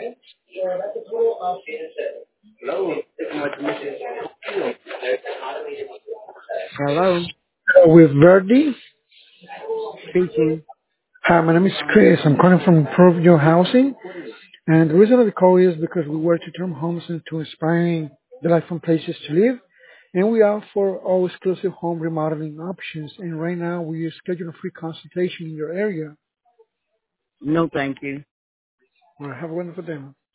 Hello, With Verdi. speaking. Hi, my name is Chris. I'm calling from Improve Your Housing. And the reason of the call is because we work to turn homes into inspiring delightful places to live. And we offer all exclusive home remodeling options. And right now we schedule a free consultation in your area. No, thank you. Well, have a wonderful day.